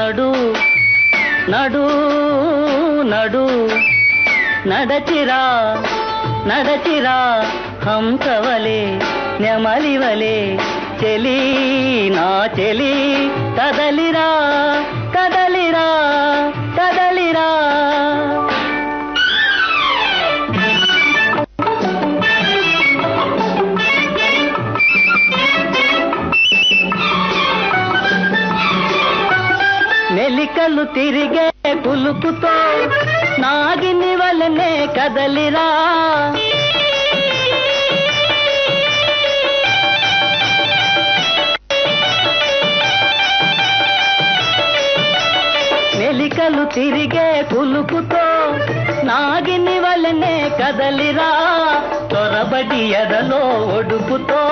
నడు నడు నడు నడచిరా నడచిరా హంసవలే నెమలివలే చెలి నా చెలి కదలిరా కదలిరా కదలిరా. మెలికలు తిరిగే పులుకుతో నాగిని వలనే కదలిరా. మెలికలు తిరిగే పులుకుతో నాగిని వలనే కదలిరా. తొరబడి ఎదలో ఒడుపుతో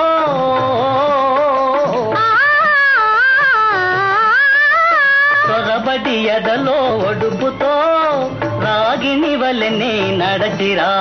తొరబడి ఎదలో ఒడుపుతో రాగిని వలనే నడచిరా.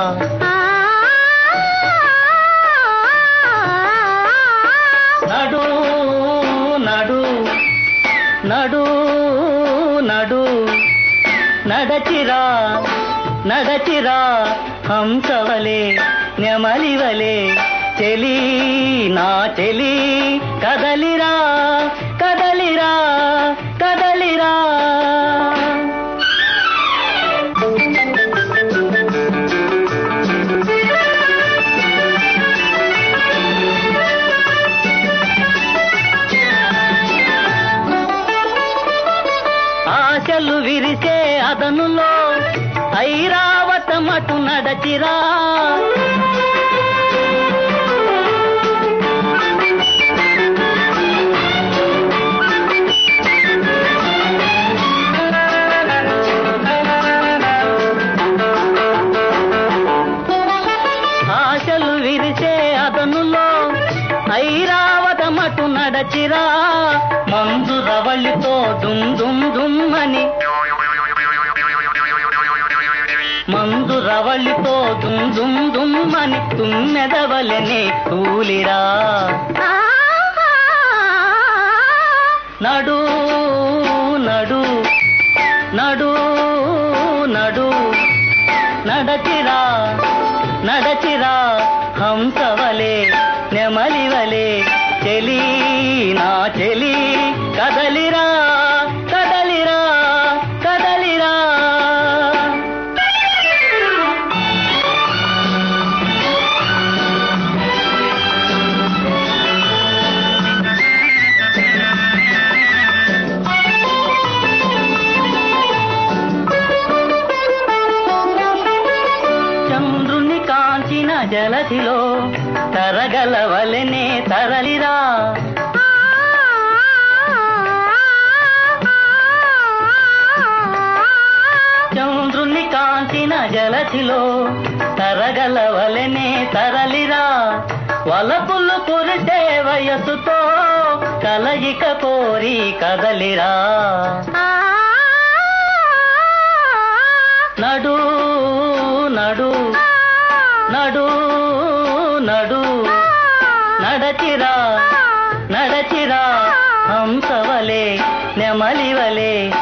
నడు నడు నడు నడు నడచిరా నడచిరా హంసవలే నెమలివలే చెలి నా చెలి కదలిరా కదలిరా కదలిరా. ఆశలు విరిసే అదనులో ఐరావతమటు నడచిరా. ఆశలు విరిసే అదనులో ఐరావతమటు నడచిరా. మందు రవళితో దుమ్ దుమ్ దుమ్మని మందు రవళితో దుమ్ దుమ్ దుమ్మని తుమ్మెదవలనే తూలిరా. నడు నడు నడు నడు నడచిరా నడచిరా హంసవలే నెమలివలే చెలి నా చెలి కదలిరా కదలిరా కదలిరా. చంద్రుని కాంచిన జలధిలో తరగలవలనే తరలిరా. చంద్రుని కాంచిన జలధిలో తరగలవలనే తరలిరా. వలపులు కురిసే వయసుతో కలయిక కోరి కదలిరా. నడు నడు నడు నడు నడచిరా నడచిరా హంసవలే నెమలివలే